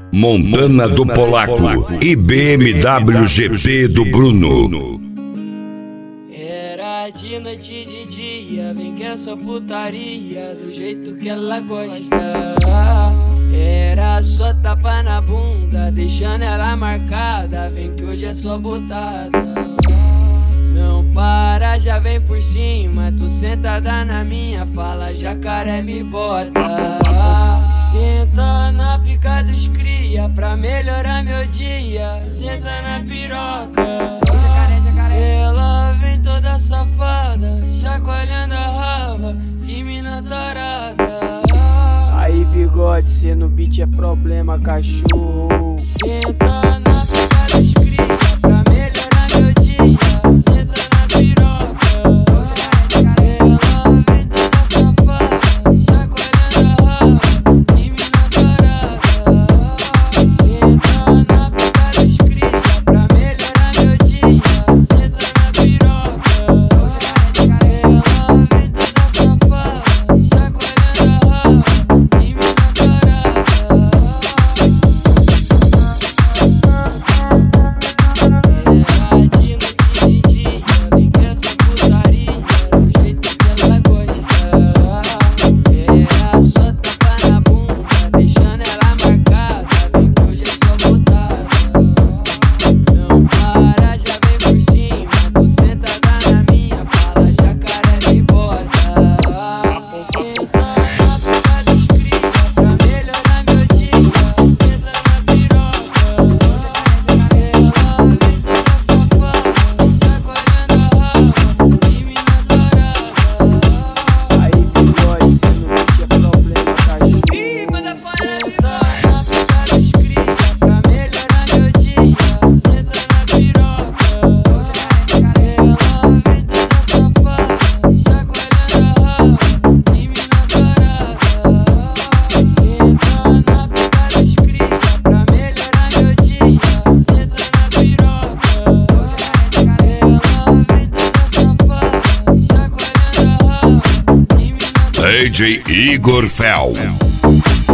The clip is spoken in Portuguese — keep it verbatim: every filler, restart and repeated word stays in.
Montana do Polaco e B M W G P do Bruno. Era de noite e de dia, vem que essa putaria do jeito que ela gosta. Era só tapa na bunda, deixando ela marcada, vem que hoje é só botada. Não para, já vem por cima, tu sentada na minha, fala jacaré me bota. Senta na pica dos cria, pra melhorar meu dia, senta na piroca. Ela vem toda safada, chacoalhando a raba, que mina tarada. Aí bigode, cê no beat é problema, cachorro. Senta na pica dos cria, pra melhorar meu dia, senta na piroca. Ela vem toda safada, chacoalhando a raba, que mina tarada. Senta na pica dos cria, pra melhorar meu dia, senta na piroca. Ela vem toda safada, chacoalhando a raba, que mina tarada. Era de noite e de dia, vem que essa putaria do jeito que ela gosta. Era só tapa na bunda, deixando ela marcada, vem que hoje é só botada. Não para, já vem por cima, tu sentada na minha, fala jacaré me bota. Senta na pica dos cria, pra melhorar meu dia, senta na piroca. Ela vem toda safada, chacoalhando a raba, que mina tarada. Aí bigode, cê no beat é problema, cachorro. Senta na pica dos cria, pra melhorar meu dia, senta na piroca. Ela vem toda safada, chacoalhando a raba, que mina tarada. Senta na pica dos cria, pra melhorar meu dia, senta na piroca. Ela vem toda safada, chacoalhando a raba, que mina D J Igor Fel.